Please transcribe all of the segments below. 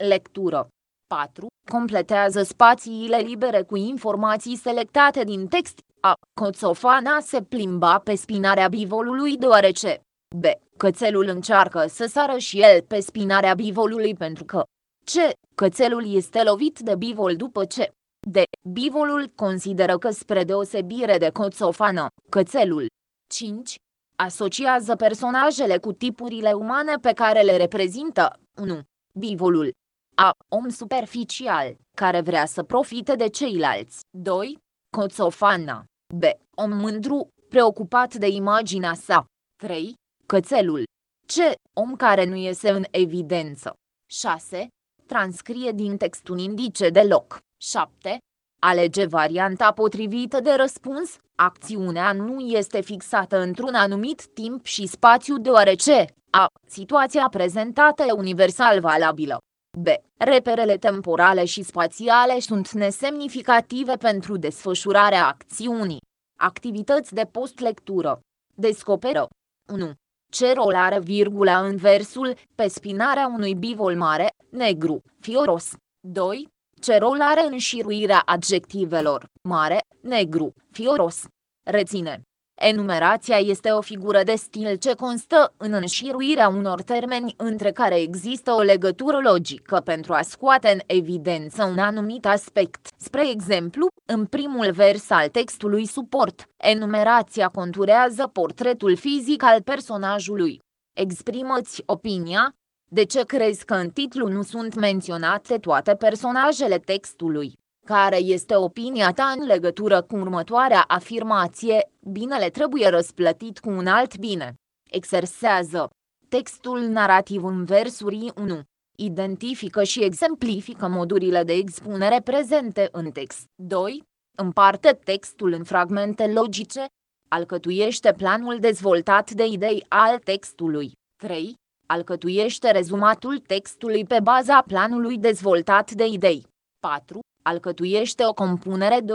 Lectură. 4. Completează spațiile libere cu informații selectate din text. A. Coțofana se plimba pe spinarea bivolului deoarece B. Cățelul încearcă să sară și el pe spinarea bivolului pentru că C. Cățelul este lovit de bivol după ce D. Bivolul consideră că spre deosebire de coțofană, cățelul 5. Asociază personajele cu tipurile umane pe care le reprezintă. 1. Bivolul A. Om superficial, care vrea să profite de ceilalți. 2. Coțofana B. Om mândru, preocupat de imaginea sa. 3. Cățelul C. Om care nu iese în evidență. 6. Transcrie din text un indice de loc. 7. Alege varianta potrivită de răspuns. Acțiunea nu este fixată într-un anumit timp și spațiu deoarece A. Situația prezentată e universal valabilă. B. Reperele temporale și spațiale sunt nesemnificative pentru desfășurarea acțiunii. Activități de post-lectură. Descoperă. 1. Ce rol are virgula în versul pe spinarea unui bivol mare, negru, fioros? 2. Ce rol are înșiruirea adjectivelor mare, negru, fioros? Reține. Enumerația este o figură de stil ce constă în înșiruirea unor termeni între care există o legătură logică pentru a scoate în evidență un anumit aspect. Spre exemplu, în primul vers al textului suport, enumerația conturează portretul fizic al personajului. Exprimă-ți opinia. De ce crezi că în titlu nu sunt menționate toate personajele textului? Care este opinia ta în legătură cu următoarea afirmație? Binele trebuie răsplătit cu un alt bine. Exersează. Textul narrativ în versuri 1. Identifică și exemplifică modurile de expunere prezente în text. 2. Împarte textul în fragmente logice. Alcătuiește planul dezvoltat de idei al textului. 3. Alcătuiește rezumatul textului pe baza planului dezvoltat de idei. 4. Alcătuiește o compunere de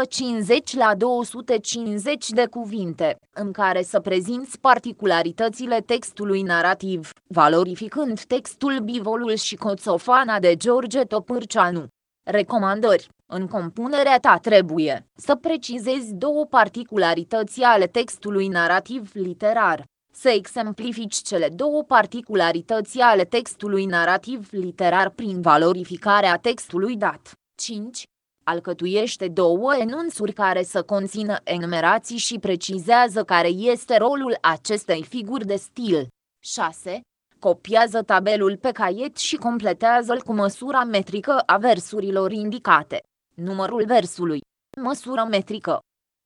150 la 250 de cuvinte, în care să prezinți particularitățile textului narrativ, valorificând textul Bivolul și Coțofana de George Topârceanu. Recomandări. În compunerea ta trebuie să precizezi două particularități ale textului narrativ literar. Să exemplifici cele două particularități ale textului narrativ literar prin valorificarea textului dat. 5. Alcătuiește două enunțuri care să conțină enumerații și precizează care este rolul acestei figuri de stil. 6. Copiază tabelul pe caiet și completează-l cu măsura metrică a versurilor indicate. Numărul versului. Măsură metrică.